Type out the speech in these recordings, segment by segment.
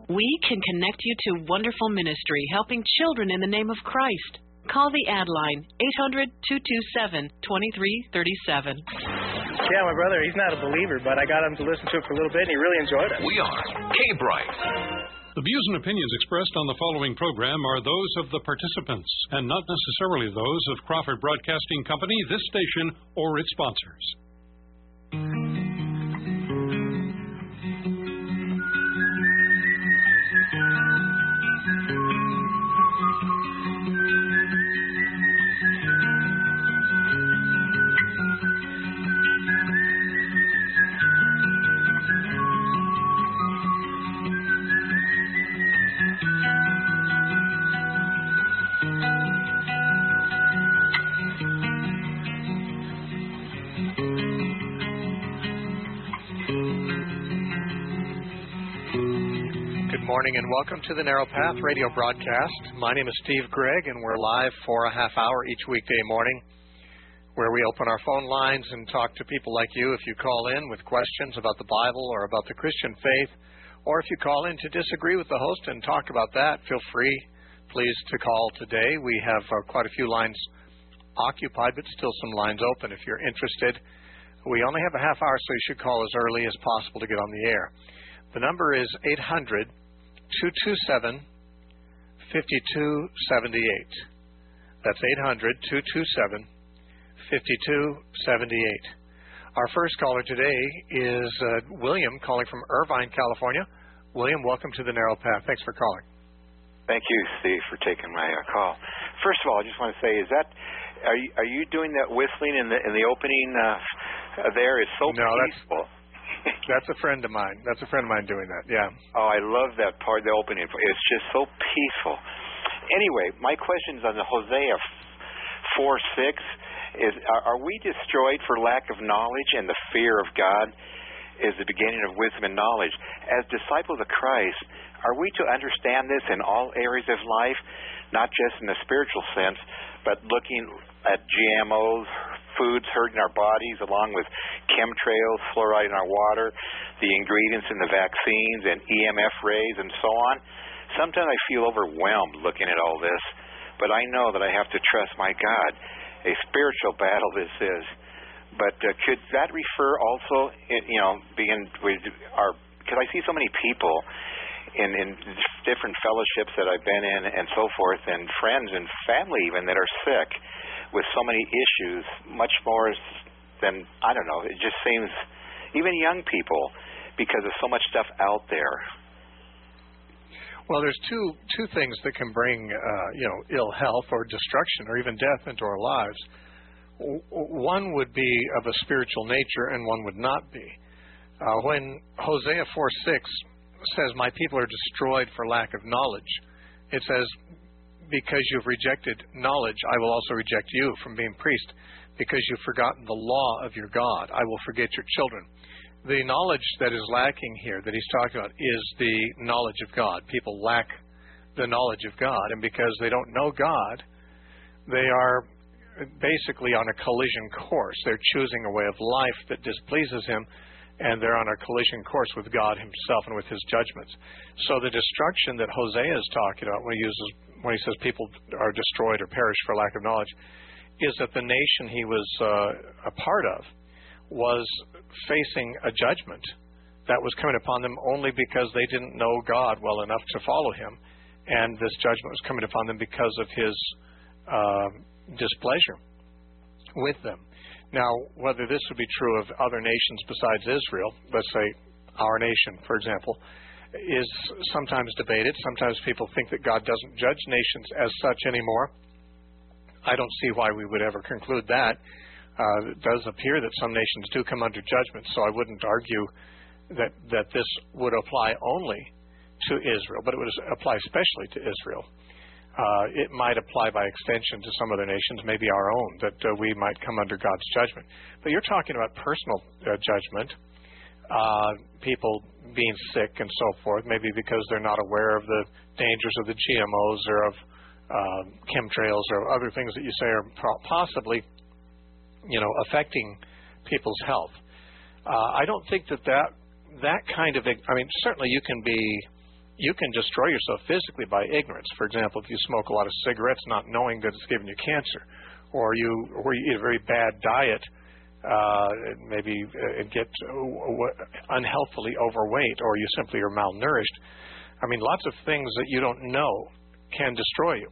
We can connect you to wonderful ministry helping children in the name of Christ. Call the ad line, 800-227-2337. Yeah, my brother, he's not a believer, but I got him to listen to it for a little bit, and he really enjoyed it. We are K-Bright. The views and opinions expressed on the following program are those of the participants and not necessarily those of Crawford Broadcasting Company, this station, or its sponsors. Morning and welcome to the Narrow Path radio broadcast. My name is Steve Gregg, and we're live for a half hour each weekday morning where we open our phone lines and talk to people like you if you call in with questions about the Bible or about the Christian faith, or if you call in to disagree with the host and talk about that, feel free, please, to call today. We have quite a few lines occupied, but still some lines open if you're interested. We only have a half hour, so you should call as early as possible to get on the air. The number is 800-227-5278. That's 800-227-5278. Our first caller today is William, calling from Irvine, California. William, welcome to the Narrow Path. Thanks for calling. Thank you, Steve, for taking my call. First of all, I just want to say, are you doing that whistling in the opening there? Is so peaceful. That's a friend of mine. That's a friend of mine doing that, yeah. Oh, I love that part, the opening. It's just so peaceful. Anyway, my question is on the Hosea 4:6. Are we destroyed for lack of knowledge, and the fear of God is the beginning of wisdom and knowledge? As disciples of Christ, are we to understand this in all areas of life, not just in the spiritual sense, but looking at GMOs, foods hurting our bodies, along with chemtrails, fluoride in our water, the ingredients in the vaccines, and EMF rays, and so on? Sometimes I feel overwhelmed looking at all this, but I know that I have to trust my God. A spiritual battle this is. But could that refer also, because I see so many people in different fellowships that I've been in and so forth, and friends and family even that are sick with so many issues, much more than, I don't know, it just seems, even young people, because of so much stuff out there. Well, there's two things that can bring, ill health or destruction or even death into our lives. One would be of a spiritual nature and one would not be. When Hosea 4:6 says, "My people are destroyed for lack of knowledge," it says, because you've rejected knowledge, I will also reject you from being priest. Because you've forgotten the law of your God, I will forget your children. The knowledge that is lacking here that he's talking about is the knowledge of God. People lack the knowledge of God, and because they don't know God, they are basically on a collision course. They're choosing a way of life that displeases him, and they're on a collision course with God himself and with his judgments. So the destruction that Hosea is talking about when he says people are destroyed or perish for lack of knowledge is that the nation he was a part of was facing a judgment that was coming upon them only because they didn't know God well enough to follow him. And this judgment was coming upon them because of his displeasure with them. Now, whether this would be true of other nations besides Israel, let's say our nation, for example, is sometimes debated. Sometimes people think that God doesn't judge nations as such anymore. I don't see why we would ever conclude that. It does appear that some nations do come under judgment, so I wouldn't argue that this would apply only to Israel, but it would apply especially to Israel. It might apply by extension to some other nations, maybe our own, that we might come under God's judgment. But you're talking about personal judgment, people being sick and so forth, maybe because they're not aware of the dangers of the GMOs or of chemtrails or other things that you say are possibly, affecting people's health. I don't think that kind of, certainly you can be you can destroy yourself physically by ignorance. For example, if you smoke a lot of cigarettes not knowing that it's giving you cancer, or you eat a very bad diet, maybe get unhealthily overweight, or you simply are malnourished. I mean, lots of things that you don't know can destroy you.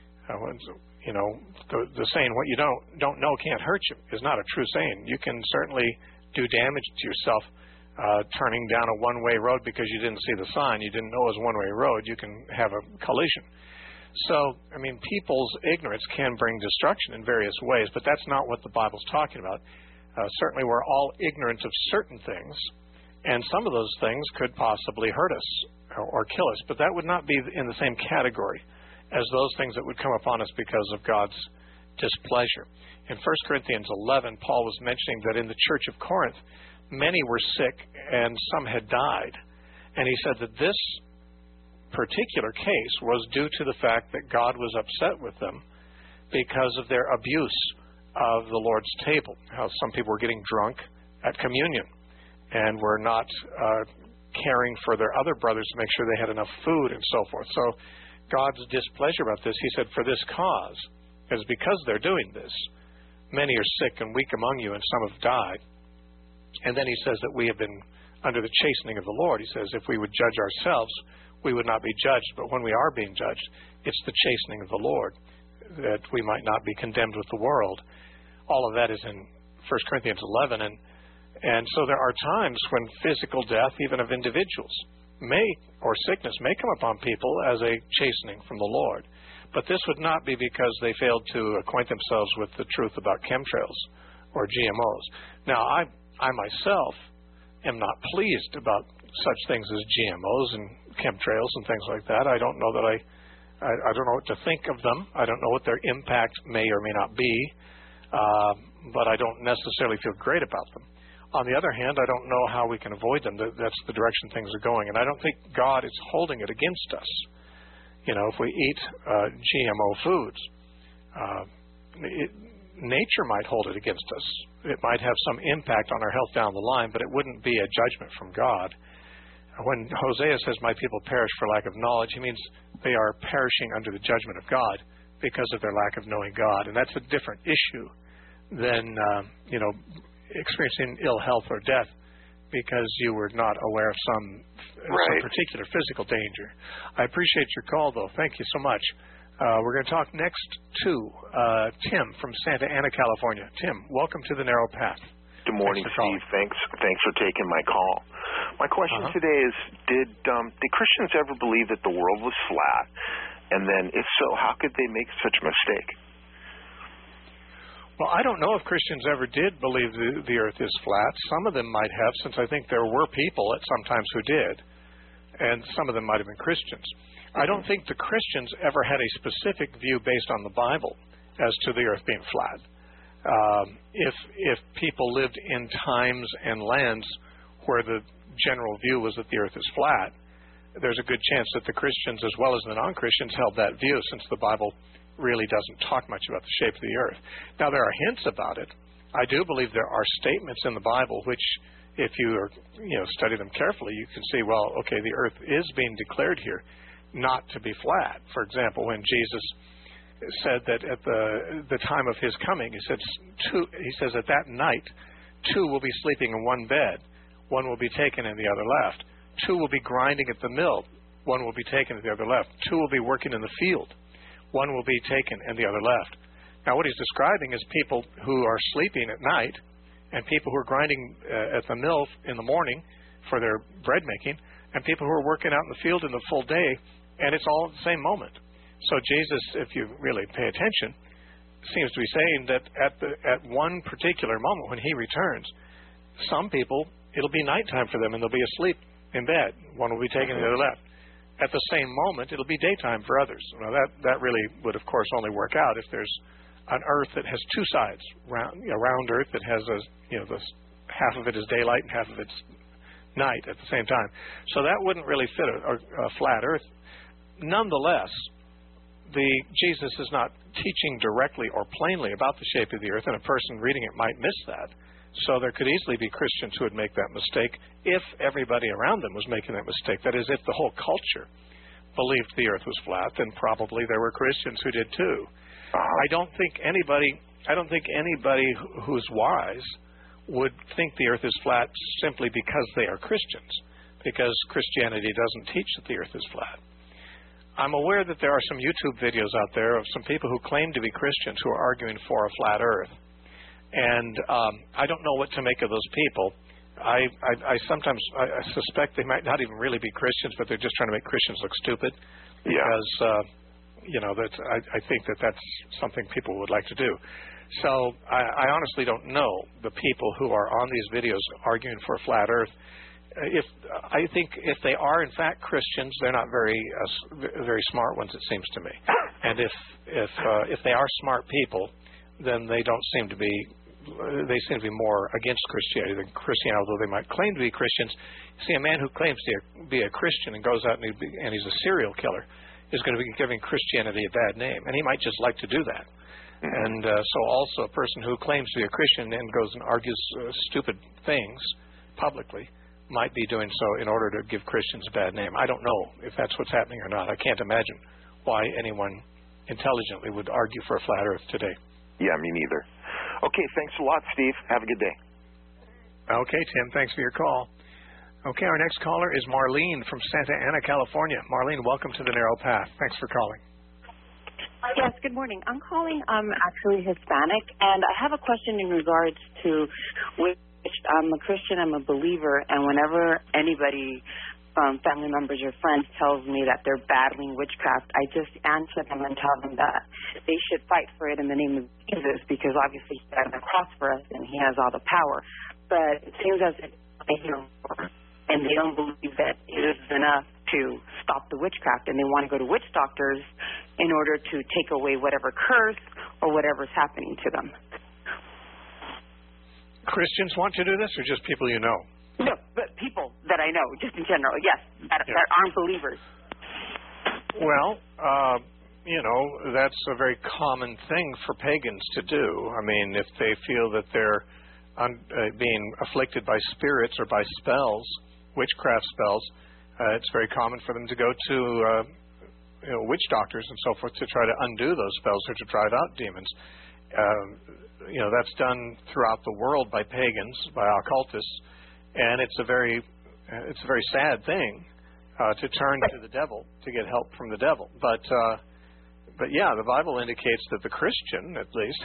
You know, the saying, what you don't know can't hurt you, is not a true saying. You can certainly do damage to yourself turning down a one-way road because you didn't see the sign. You didn't know it was a one-way road. You can have a collision. So, I mean, people's ignorance can bring destruction in various ways, but that's not what the Bible's talking about. Certainly we're all ignorant of certain things, and some of those things could possibly hurt us or kill us, but that would not be in the same category as those things that would come upon us because of God's displeasure. In 1 Corinthians 11, Paul was mentioning that in the church of Corinth, many were sick and some had died. And he said that this particular case was due to the fact that God was upset with them because of their abuse of the Lord's table. How some people were getting drunk at communion and were not caring for their other brothers to make sure they had enough food and so forth. So God's displeasure about this, he said, for this cause, is because they're doing this, many are sick and weak among you, and some have died. And then he says that we have been under the chastening of the Lord. He says if we would judge ourselves, we would not be judged. But when we are being judged, it's the chastening of the Lord, that we might not be condemned with the world. All of that is in 1 Corinthians 11. And so there are times when physical death, even of individuals, or sickness may come upon people as a chastening from the Lord. But this would not be because they failed to acquaint themselves with the truth about chemtrails or GMOs. Now, I myself am not pleased about such things as GMOs and chemtrails and things like that. I don't know that I don't know what to think of them. I don't know what their impact may or may not be, but I don't necessarily feel great about them. On the other hand, I don't know how we can avoid them. That's the direction things are going, and I don't think God is holding it against us. You know, if we eat GMO foods, nature might hold it against us. It might have some impact on our health down the line, but it wouldn't be a judgment from God. When Hosea says, my people perish for lack of knowledge, he means they are perishing under the judgment of God because of their lack of knowing God. And that's a different issue than, experiencing ill health or death because you were not aware of some particular physical danger. I appreciate your call, though. Thank you so much. We're going to talk next to Tim from Santa Ana, California. Tim, welcome to the Narrow Path. Good morning, Steve. Thanks for taking my call. My question today is, did Christians ever believe that the world was flat? And then, if so, how could they make such a mistake? Well, I don't know if Christians ever did believe the earth is flat. Some of them might have, since I think there were people at some times who did. And some of them might have been Christians. I don't think the Christians ever had a specific view based on the Bible as to the earth being flat. If people lived in times and lands where the general view was that the earth is flat, there's a good chance that the Christians as well as the non-Christians held that view, since the Bible really doesn't talk much about the shape of the earth. Now, there are hints about it. I do believe there are statements in the Bible which, if you study them carefully, you can see, well, okay, the earth is being declared here not to be flat. For example, when Jesus said that at the time of his coming, he says at that night, two will be sleeping in one bed, one will be taken and the other left. Two will be grinding at the mill, one will be taken and the other left. Two will be working in the field, one will be taken and the other left. Now, what he's describing is people who are sleeping at night and people who are grinding at the mill in the morning for their bread making, and people who are working out in the field in the full day, and it's all at the same moment. So Jesus, if you really pay attention, seems to be saying that at one particular moment when he returns, some people, it'll be nighttime for them and they'll be asleep in bed. One will be taken and the other left. At the same moment, it'll be daytime for others. Now, that really would, of course, only work out if there's an earth that has two sides, a round earth that has half of it is daylight and half of it's night at the same time. So that wouldn't really fit a flat earth. Nonetheless, Jesus is not teaching directly or plainly about the shape of the earth, and a person reading it might miss that. So there could easily be Christians who would make that mistake if everybody around them was making that mistake. That is, if the whole culture believed the earth was flat, then probably there were Christians who did too. I don't think anybody who's wise would think the earth is flat simply because they are Christians, because Christianity doesn't teach that the earth is flat. I'm aware that there are some YouTube videos out there of some people who claim to be Christians who are arguing for a flat earth. And I don't know what to make of those people. I sometimes suspect they might not even really be Christians, but they're just trying to make Christians look stupid. Because, I think that's something people would like to do. So I honestly don't know the people who are on these videos arguing for a flat earth. I think if they are in fact Christians, they're not very smart ones, it seems to me. And if they are smart people, then they seem to be more against Christianity than Christianity, although they might claim to be Christians. See, a man who claims to be a Christian and goes out and he's a serial killer is going to be giving Christianity a bad name, and he might just like to do that. And so also a person who claims to be a Christian and goes and argues stupid things publicly might be doing so in order to give Christians a bad name. I don't know if that's what's happening or not. I can't imagine why anyone intelligently would argue for a flat earth today. Yeah, me neither. Okay, thanks a lot, Steve. Have a good day. Okay, Tim, thanks for your call. Okay, our next caller is Marlene from Santa Ana, California. Marlene, welcome to the Narrow Path. Thanks for calling. Yes, good morning. I'm calling. I'm actually Hispanic, and I have a question in regards to which I'm a Christian, I'm a believer, and whenever anybody, family members or friends, tells me that they're battling witchcraft, I just answer them and tell them that they should fight for it in the name of Jesus, because obviously he died on the cross for us and he has all the power. But it seems as if they hear more, and they don't believe that it is enough to stop the witchcraft, and they want to go to witch doctors in order to take away whatever curse or whatever's happening to them. Christians want to do this, or just people you know? No, but people that I know, just in general, yes, that aren't believers. Well, that's a very common thing for pagans to do. I mean, if they feel that they're being afflicted by spirits or by spells, witchcraft spells, it's very common for them to go to witch doctors and so forth to try to undo those spells or to drive out demons. That's done throughout the world by pagans, by occultists, and it's a very sad thing to turn to the devil to get help from the devil. But yeah, the Bible indicates that the Christian, at least,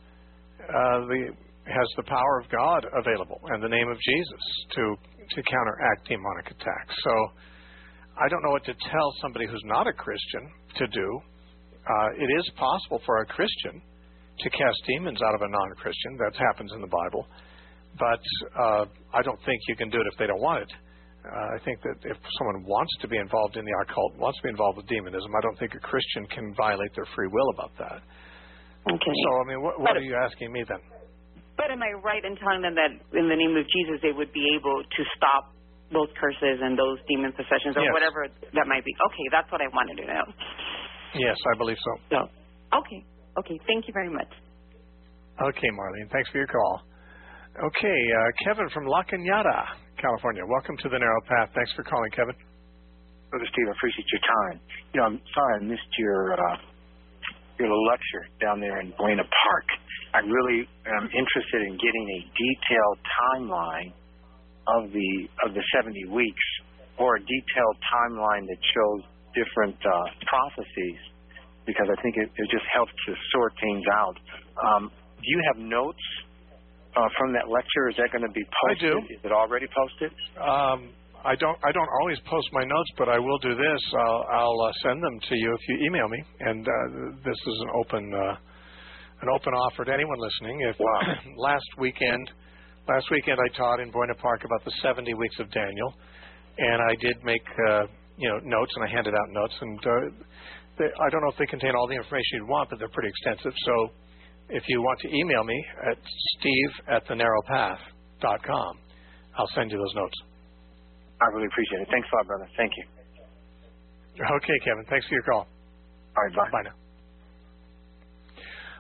has the power of God available and the name of Jesus to counteract demonic attacks. So I don't know what to tell somebody who's not a Christian to do. It is possible for a Christian to cast demons out of a non-Christian. That happens in the Bible. But I don't think you can do it if they don't want it. I think that if someone wants to be involved in the occult, wants to be involved with demonism, I don't think a Christian can violate their free will about that. Okay. So, I mean, what are you asking me then? But am I right in telling them that in the name of Jesus they would be able to stop those curses and those demon possessions or whatever that might be? Okay, that's what I wanted to know. Yes, I believe so. Okay. Thank you very much. Okay, Marlene. Thanks for your call. Okay, Kevin from La Cañada, California. Welcome to the Narrow Path. Thanks for calling, Kevin. Brother Steve, I appreciate your time. I'm sorry I missed your little lecture down there in Buena Park. I really am interested in getting a detailed timeline of the 70 weeks, or a detailed timeline that shows different prophecies, because I think it just helps to sort things out. Do you have notes from that lecture? Is that going to be posted? I do. Is it already posted? I don't always post my notes, but I will do this. I'll send them to you if you email me. And this is an open offer to anyone listening. Last weekend I taught in Buena Park about the 70 weeks of Daniel, and I did make notes, and I handed out notes. And I don't know if they contain all the information you'd want, but they're pretty extensive. So if you want to email me at steve@thenarrowpath.com, I'll send you those notes. I really appreciate it. Thanks a lot, brother. Thank you. Okay, Kevin. Thanks for your call. All right, bye. Bye now.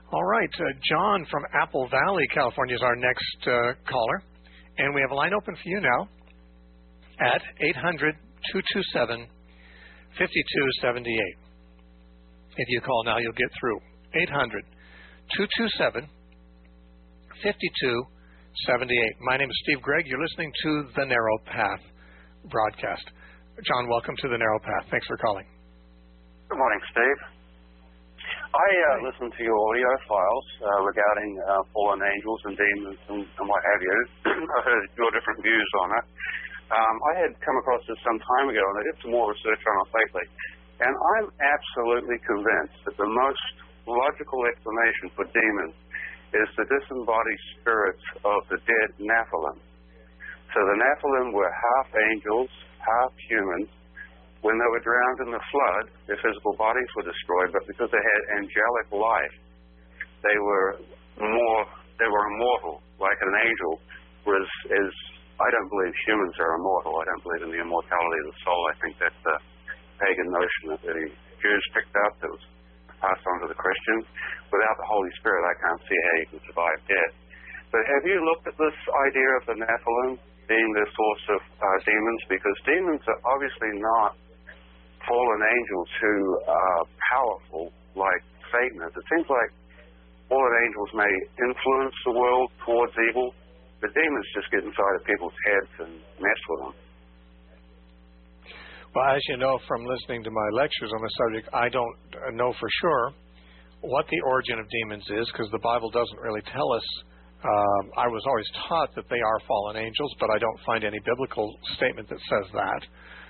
All right. John from Apple Valley, California is our next caller. And we have a line open for you now at 800-227-5278. If you call now, you'll get through. 800-227-5278. My name is Steve Gregg. You're listening to The Narrow Path broadcast. John, welcome to The Narrow Path. Thanks for calling. Good morning, Steve. I listened to your audio files regarding fallen angels and demons and what have you. I heard your different views on it. I had come across this some time ago, and I did some more research on it lately. And I'm absolutely convinced that the most logical explanation for demons is the disembodied spirits of the dead Nephilim. So the Nephilim were half angels, half humans. When they were drowned in the flood, their physical bodies were destroyed, but because they had angelic life, they were immortal, like an angel. Whereas I don't believe humans are immortal. I don't believe in the immortality of the soul. I think that's a pagan notion that the Jews picked up that was passed on to the Christians. Without the Holy Spirit, I can't see how you can survive death. But have you looked at this idea of the Nephilim being the source of demons? Because demons are obviously not fallen angels who are powerful like Satan is. It seems like fallen angels may influence the world towards evil, but demons just get inside of people's heads and mess with them. Well, as you know from listening to my lectures on the subject, I don't know for sure what the origin of demons is, because the Bible doesn't really tell us. I was always taught that they are fallen angels, but I don't find any biblical statement that says that.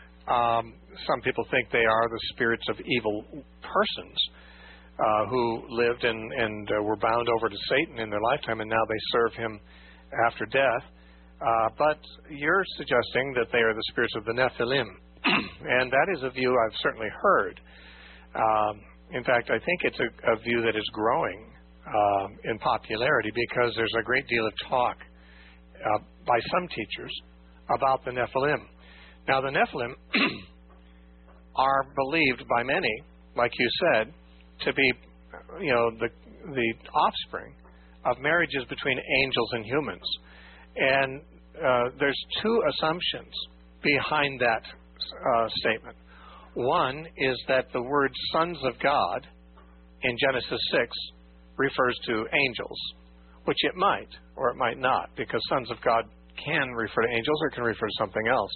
Some people think they are the spirits of evil persons who lived and were bound over to Satan in their lifetime, and now they serve him after death. But you're suggesting that they are the spirits of the Nephilim, and that is a view I've certainly heard. In fact, I think it's a view that is growing in popularity, because there's a great deal of talk by some teachers about the Nephilim. Now, the Nephilim are believed by many, like you said, to be, the offspring of marriages between angels and humans. And there's two assumptions behind that statement. One is that the word sons of God in Genesis 6 refers to angels, which it might, or it might not, because sons of God can refer to angels or can refer to something else.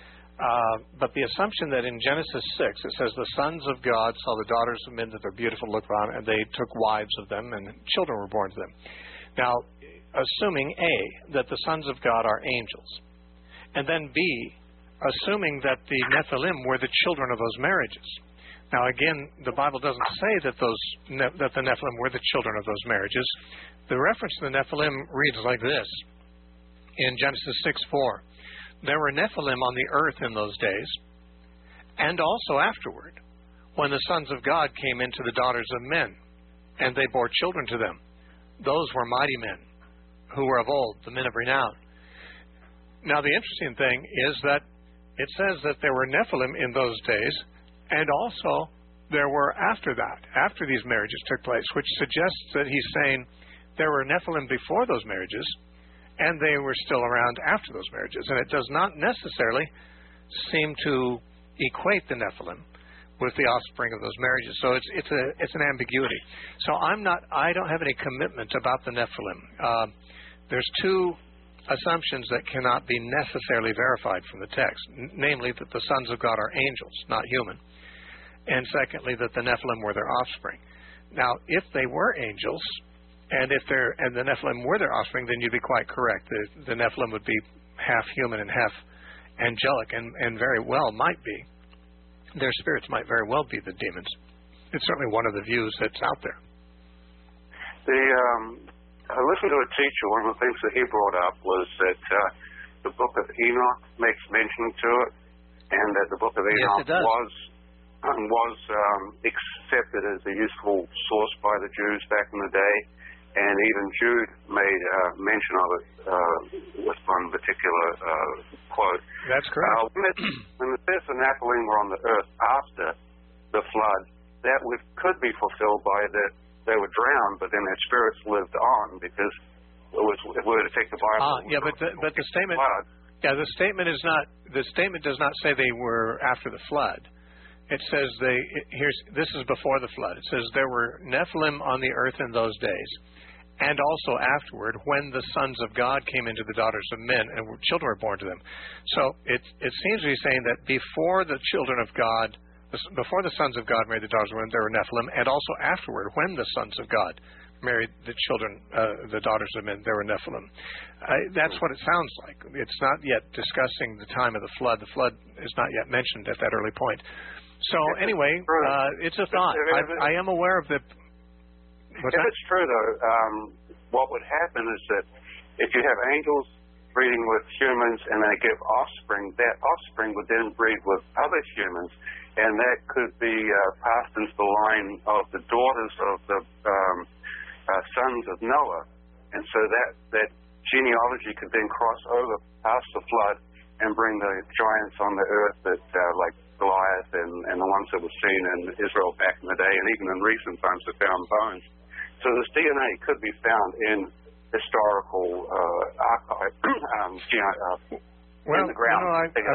But the assumption that in Genesis 6 it says the sons of God saw the daughters of men that they're beautiful to look on, and they took wives of them, and children were born to them. Now, assuming A, that the sons of God are angels, and then B, assuming that the Nephilim were the children of those marriages. Now, again, the Bible doesn't say that that the Nephilim were the children of those marriages. The reference to the Nephilim reads like this in Genesis 6:4. There were Nephilim on the earth in those days, and also afterward, when the sons of God came into the daughters of men, and they bore children to them. Those were mighty men, who were of old, the men of renown. Now, the interesting thing is that it says that there were Nephilim in those days, and also there were after that, after these marriages took place, which suggests that he's saying there were Nephilim before those marriages, and they were still around after those marriages. And it does not necessarily seem to equate the Nephilim with the offspring of those marriages. So it's an ambiguity. So I don't have any commitment about the Nephilim. There's two assumptions that cannot be necessarily verified from the text, namely that the sons of God are angels, not human, and secondly that the Nephilim were their offspring. Now, if they were angels, and the Nephilim were their offspring, then you'd be quite correct. The Nephilim would be half human and half angelic, and very well might be. Their spirits might very well be the demons. It's certainly one of the views that's out there. I listened to a teacher. One of the things that he brought up was that the book of Enoch makes mention to it, and that the book of Enoch was accepted as a useful source by the Jews back in the day, and even Jude made mention of it with one particular quote. That's correct. When it says the Nephilim were on the earth after the flood, that could be fulfilled by that they would drown, but then their spirits lived on because it would take the Bible. But the statement. Yeah, the statement is not. The statement does not say they were after the flood. It says this is before the flood. It says there were Nephilim on the earth in those days, and also afterward, when the sons of God came into the daughters of men, and children were born to them. So it seems to be saying that before the children of God, before the sons of God married the daughters of men, there were Nephilim, and also afterward, when the sons of God married the children, the daughters of men, there were Nephilim. That's what it sounds like. It's not yet discussing the time of the flood. The flood is not yet mentioned at that early point. So anyway, it's a thought. I am aware of the. If it's true, though, what would happen is that if you have angels breeding with humans and they give offspring, that offspring would then breed with other humans, and that could be passed into the line of the daughters of the sons of Noah. And so that genealogy could then cross over past the flood and bring the giants on the earth that like Goliath and the ones that were seen in Israel back in the day, and even in recent times have found bones. So this DNA could be found in historical archive in the ground.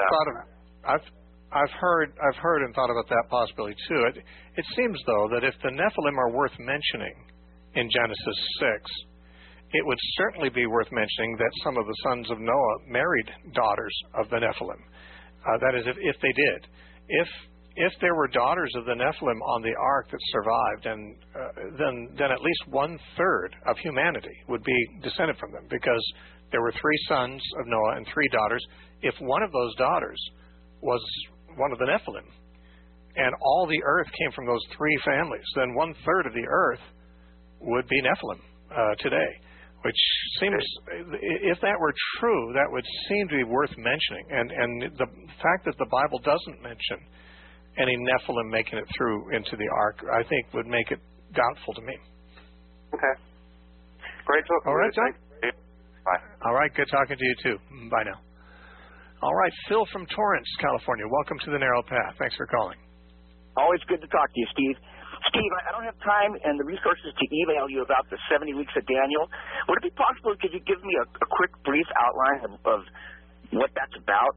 I've heard and thought about that possibility too. It seems though that if the Nephilim are worth mentioning in Genesis 6, it would certainly be worth mentioning that some of the sons of Noah married daughters of the Nephilim. That is, if they did. If there were daughters of the Nephilim on the ark that survived, and then at least 1/3 of humanity would be descended from them, because there were 3 sons of Noah and 3 daughters. If one of those daughters was one of the Nephilim, and all the earth came from those 3 families, then 1/3 of the earth would be Nephilim today. Which seems, if that were true, that would seem to be worth mentioning. And the fact that the Bible doesn't mention any Nephilim making it through into the ark, I think would make it doubtful to me. Okay. Great talking. All right, John. Bye. All right, good talking to you too. Bye now. All right, Phil from Torrance, California. Welcome to the Narrow Path. Thanks for calling. Always good to talk to you, Steve. Steve, I don't have time and the resources to email you about the 70 weeks of Daniel. Would it be possible, could you give me a quick, brief outline of what that's about?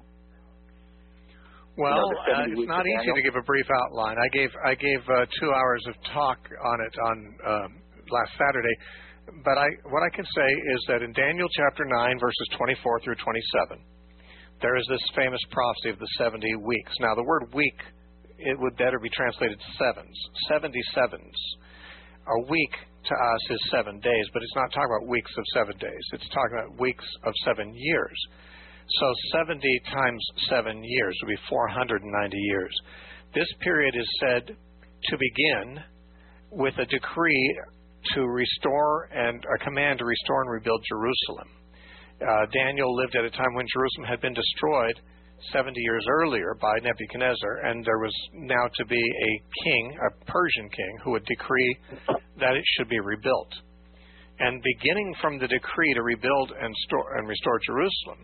Well, it's not easy to give a brief outline. I gave 2 hours of talk on it on last Saturday. But what I can say is that in Daniel chapter 9, verses 24 through 27, there is this famous prophecy of the 70 weeks. Now, the word week, it would better be translated sevens. 70 sevens. A week to us is 7 days, but it's not talking about weeks of 7 days. It's talking about weeks of 7 years. So 70 times 7 years would be 490 years. This period is said to begin with a decree to restore and a command to restore and rebuild Jerusalem. Daniel lived at a time when Jerusalem had been destroyed 70 years earlier by Nebuchadnezzar, and there was now to be a king, a Persian king, who would decree that it should be rebuilt. And beginning from the decree to rebuild and restore Jerusalem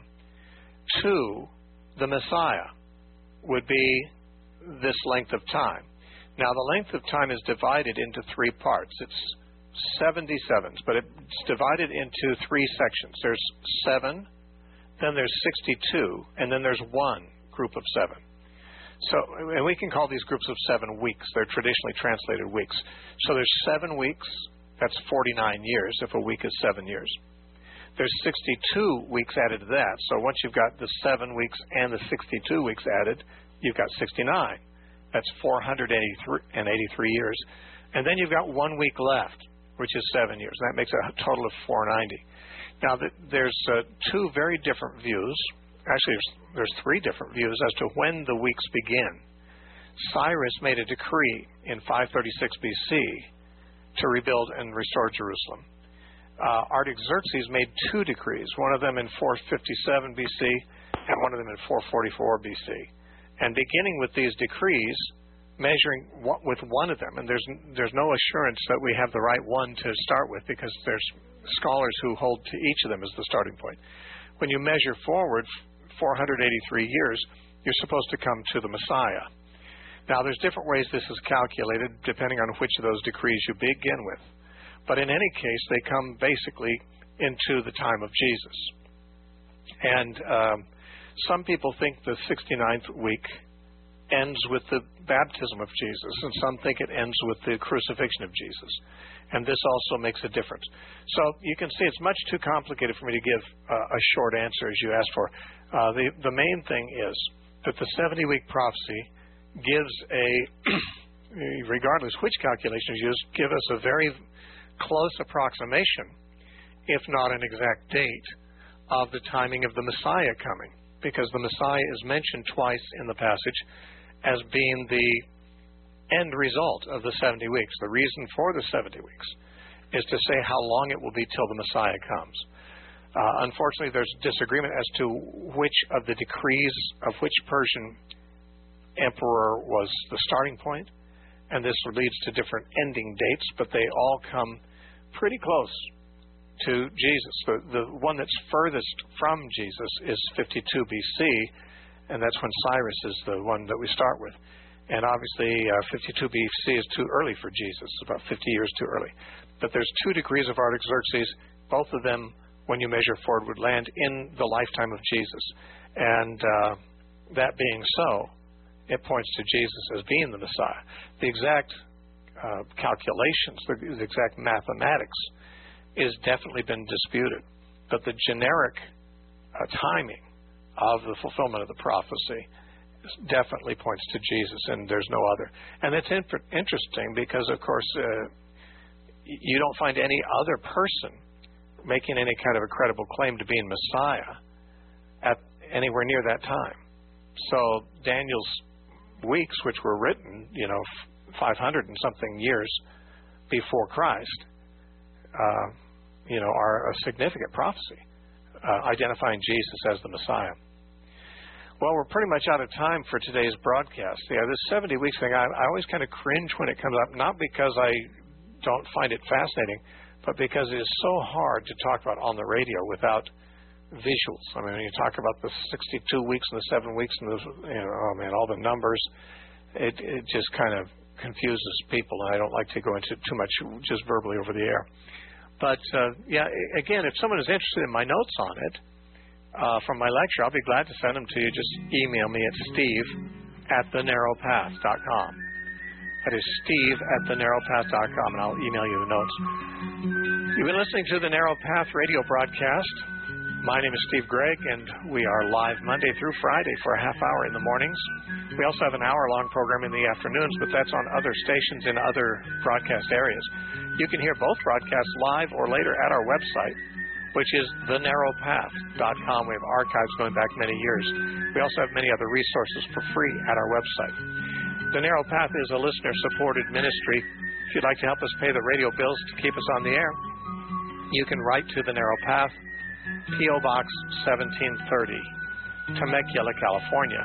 to the Messiah would be this length of time. Now, the length of time is divided into 3 parts. It's 77s, but it's divided into 3 sections. There's 7, then there's 62, and then there's 1 group of 7. So, and we can call these groups of 7 weeks. They're traditionally translated weeks. So there's 7 weeks. That's 49 years if a week is 7 years. There's 62 weeks added to that. So once you've got the 7 weeks and the 62 weeks added, you've got 69. That's 483 years. And then you've got 1 week left, which is 7 years. That makes a total of 490. Now, there's 2 very different views. Actually, there's 3 different views as to when the weeks begin. Cyrus made a decree in 536 BC to rebuild and restore Jerusalem. Artaxerxes made 2 decrees, one of them in 457 BC and one of them in 444 BC. And beginning with these decrees, measuring with one of them, and there's no assurance that we have the right one to start with, because there's scholars who hold to each of them as the starting point. When you measure forward 483 years, you're supposed to come to the Messiah. Now, there's different ways this is calculated depending on which of those decrees you begin with. But in any case, they come basically into the time of Jesus. And some people think the 69th week ends with the baptism of Jesus, and some think it ends with the crucifixion of Jesus. And this also makes a difference. So you can see it's much too complicated for me to give a short answer as you asked for. The main thing is that the 70-week prophecy gives regardless which calculations you use, give us a very close approximation, if not an exact date, of the timing of the Messiah coming. Because the Messiah is mentioned twice in the passage as being the end result of the 70 weeks. The reason for the 70 weeks is to say how long it will be till the Messiah comes. Unfortunately, there's disagreement as to which of the decrees of which Persian emperor was the starting point, and this leads to different ending dates, but they all come pretty close to Jesus. The one that's furthest from Jesus is 52 BC, and that's when Cyrus is the one that we start with. And obviously, 52 BC is too early for Jesus, about 50 years too early. But there's 2 decrees of Artaxerxes, both of them, when you measure forward, would land in the lifetime of Jesus. And that being so, it points to Jesus as being the Messiah. The exact calculations, the exact mathematics, is definitely been disputed. But the generic timing of the fulfillment of the prophecy definitely points to Jesus, and there's no other. And it's interesting because, of course, you don't find any other person making any kind of a credible claim to being Messiah at anywhere near that time. So Daniel's weeks, which were written, 500 and something years before Christ, are a significant prophecy identifying Jesus as the Messiah. Well, we're pretty much out of time for today's broadcast. Yeah, this 70 weeks thing, I always kind of cringe when it comes up, not because I don't find it fascinating, but because it is so hard to talk about on the radio without visuals. I mean, when you talk about the 62 weeks and the 7 weeks and all the numbers, it just kind of confuses people, and I don't like to go into too much just verbally over the air. But, again, if someone is interested in my notes on it, from my lecture, I'll be glad to send them to you. Just email me at steve@thenarrowpath.com. That is steve@thenarrowpath.com, and I'll email you the notes. You've been listening to the Narrow Path radio broadcast. My name is Steve Gregg, and we are live Monday through Friday for a half hour in the mornings. We also have an hour-long program in the afternoons, but that's on other stations in other broadcast areas. You can hear both broadcasts live or later at our website, which is thenarrowpath.com. We have archives going back many years. We also have many other resources for free at our website. The Narrow Path is a listener-supported ministry. If you'd like to help us pay the radio bills to keep us on the air, you can write to The Narrow Path, P.O. Box 1730, Temecula, California,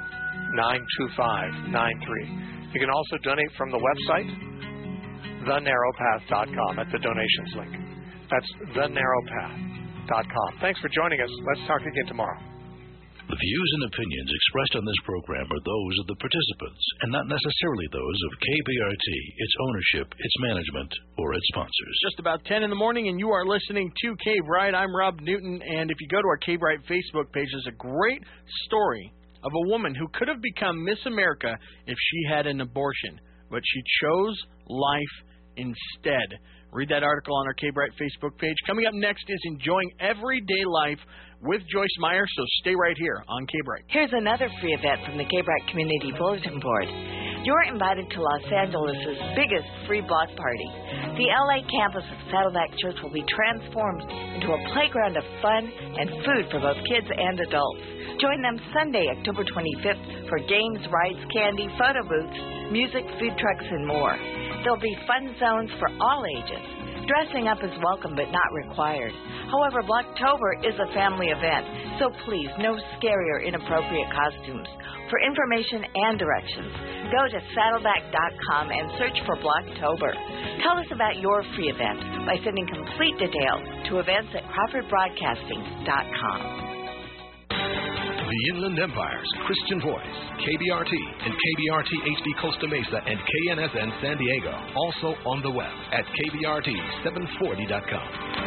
92593. You can also donate from the website, thenarrowpath.com, at the donations link. That's thenarrowpath.com. Thanks for joining us. Let's talk again tomorrow. The views and opinions expressed on this program are those of the participants and not necessarily those of KBRT, its ownership, its management, or its sponsors. Just about 10 in the morning, and you are listening to K-Brite. I'm Rob Newton, and if you go to our K-Brite Facebook page, there's a great story of a woman who could have become Miss America if she had an abortion, but she chose life instead. Read that article on our K-Brite Facebook page. Coming up next is Enjoying Everyday Life with Joyce Meyer, so stay right here on K-Brite. Here's another free event from the K-Brite Community Bulletin Board. You're invited to Los Angeles' biggest free block party. The LA campus of Saddleback Church will be transformed into a playground of fun and food for both kids and adults. Join them Sunday, October 25th for games, rides, candy, photo booths, music, food trucks, and more. There'll be fun zones for all ages. Dressing up is welcome but not required. However, Blocktober is a family event, so please, no scary or inappropriate costumes. For information and directions, go to saddleback.com and search for Blocktober. Tell us about your free event by sending complete details to events@crawfordbroadcasting.com. The Inland Empire's Christian Voice, KBRT and KBRT HD Costa Mesa and KNSN San Diego. Also on the web at KBRT740.com.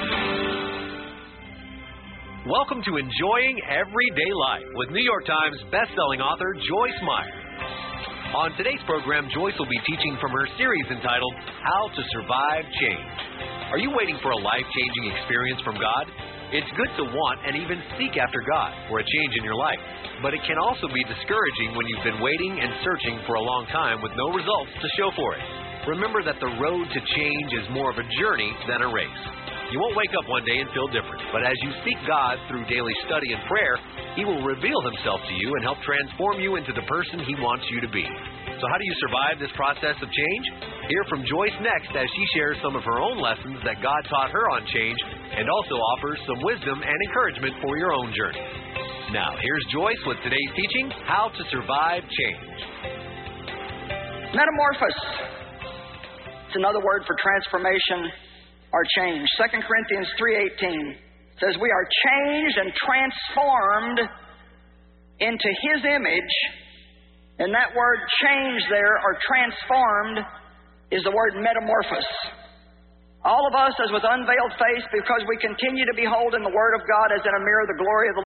Welcome to Enjoying Everyday Life with New York Times best-selling author Joyce Meyer. On today's program, Joyce will be teaching from her series entitled How to Survive Change. Are you waiting for a life-changing experience from God? It's good to want and even seek after God for a change in your life, but it can also be discouraging when you've been waiting and searching for a long time with no results to show for it. Remember that the road to change is more of a journey than a race. You won't wake up one day and feel different, but as you seek God through daily study and prayer, He will reveal Himself to you and help transform you into the person He wants you to be. So how do you survive this process of change? Hear from Joyce next as she shares some of her own lessons that God taught her on change and also offers some wisdom and encouragement for your own journey. Now, here's Joyce with today's teaching, How to Survive Change. Metamorphosis. It's another word for transformation or change. 2 Corinthians 3:18 says we are changed and transformed into His image. And that word change there, or transformed, is the word metamorphosis. All of us, as with unveiled face, because we continue to behold in the Word of God as in a mirror the glory of the